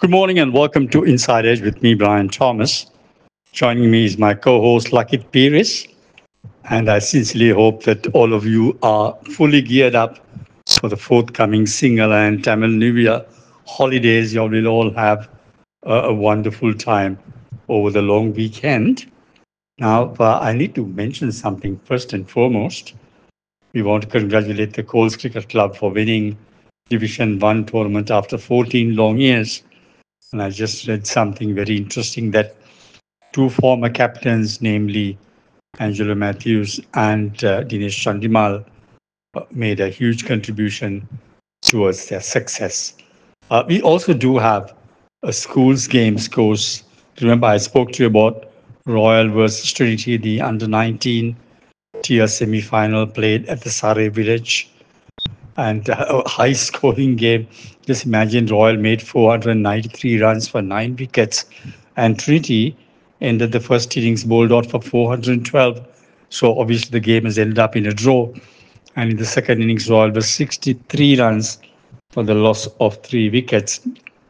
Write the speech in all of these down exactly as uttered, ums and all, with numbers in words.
Good morning and welcome to Inside Edge with me, Brian Thomas. Joining me is my co host, Lakit Piris. And I sincerely hope that all of you are fully geared up for the forthcoming Sinhala and Tamil New Year holidays. You will all have a, a wonderful time over the long weekend. Now, uh, I need to mention something first and foremost. We want to congratulate the Coles Cricket Club for winning Division one tournament after fourteen long years. And I just read something very interesting that two former captains, namely Angelo Matthews and uh, Dinesh Chandimal, uh, made a huge contribution towards their success. Uh, we also do have a schools games course. Remember, I spoke to you about Royal versus Trinity, the under nineteen tier semi final played at the Surrey Village, and uh, a high scoring game. Just imagine Royal made four hundred ninety-three runs for nine wickets, and Trinity ended the first innings bowled out for four hundred twelve. So obviously the game has ended up in a draw. And in the second innings, Royal was sixty-three runs for the loss of three wickets.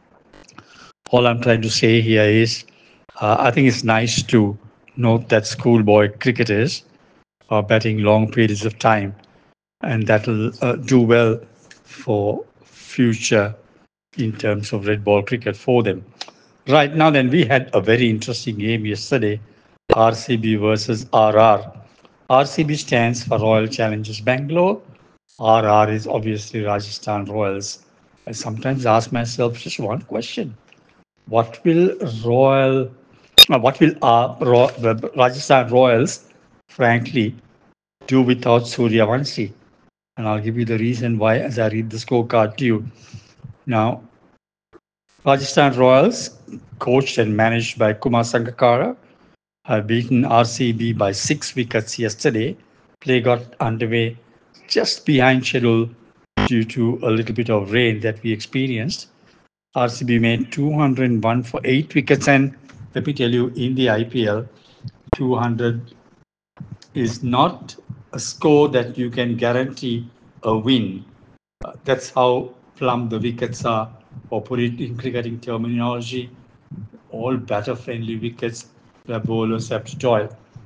All I'm trying to say here is uh, I think it's nice to note that schoolboy cricketers are batting long periods of time, and that'll uh, do well for future in terms of red ball cricket for them. Right now, then, we had a very interesting game yesterday, R C B versus R R. R C B stands for Royal Challengers Bangalore. R R is obviously Rajasthan Royals. I sometimes ask myself just one question: What will Royal, uh, what will our Ro- the Rajasthan Royals, frankly, do without Suryavanshi? And I'll give you the reason why as I read the scorecard to you. Now, Rajasthan Royals, coached and managed by Kumar Sangakkara, have beaten R C B by six wickets yesterday. Play got underway just behind schedule due to a little bit of rain that we experienced. R C B made two hundred one for eight wickets, and let me tell you, in the I P L, two hundred is not a score that you can guarantee a win. Uh, that's how plumb the wickets are, or put it in cricketing terminology, all batter friendly wickets where bowlers have to toil.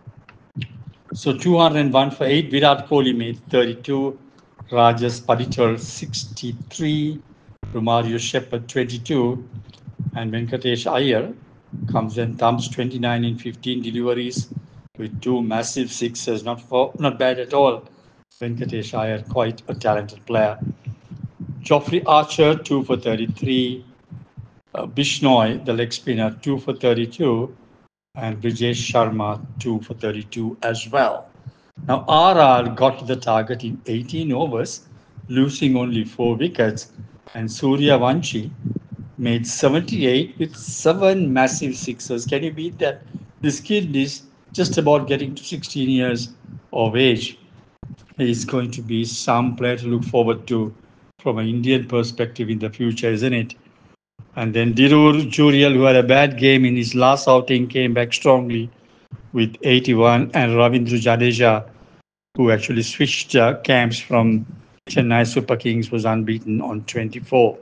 So two hundred one for eight, Virat Kohli made thirty-two, Rajas Padikkal sixty-three, Romario Shepherd twenty-two, and Venkatesh Iyer comes and thumps twenty-nine in fifteen deliveries with two massive sixes. Not for, not bad at all. Venkatesh Iyer, quite a talented player. Geoffrey Archer, two for thirty-three. Uh, Bishnoi, the leg spinner, two for thirty-two. And Brijesh Sharma, two for thirty-two as well. Now, R R got to the target in eighteen overs, losing only four wickets. And Surya Vanshi made seventy-eight with seven massive sixes. Can you beat that? This kid is just about getting to sixteen years of age. He's going to be some player to look forward to from an Indian perspective in the future, isn't it? And then Dirur Juriel, who had a bad game in his last outing, came back strongly with eighty-one, and Ravindra Jadeja, who actually switched uh, camps from Chennai Super Kings, was unbeaten on twenty-four.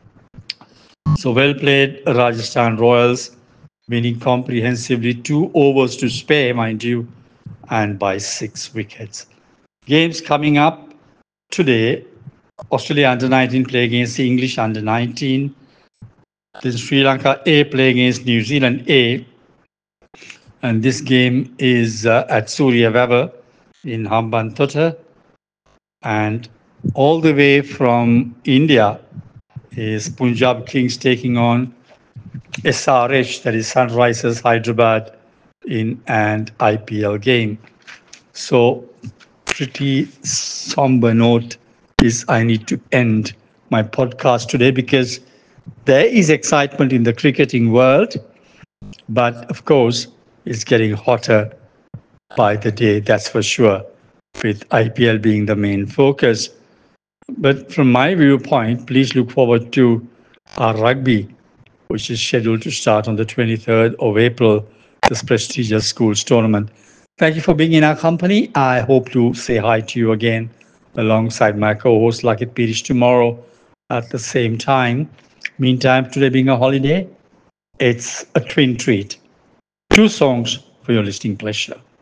So well played, Rajasthan Royals, winning comprehensively two overs to spare, mind you, and by six wickets. Games coming up today: Australia under nineteen play against the English under nineteen. Then Sri Lanka A play against New Zealand A. And this game is uh, at Surya Weber in Hambantota. And all the way from India is Punjab Kings taking on S R H, that is Sunrisers Hyderabad, in an I P L game. So, pretty somber note is I need to end my podcast today because there is excitement in the cricketing world, but of course, it's getting hotter by the day, that's for sure, with I P L being the main focus. But from my viewpoint, please look forward to our rugby, which is scheduled to start on the twenty-third of April, this prestigious schools tournament. Thank you for being in our company. I hope to say hi to you again alongside my co host, Lakit Pirish, tomorrow at the same time. Meantime, today being a holiday, it's a twin treat. Two songs for your listening pleasure.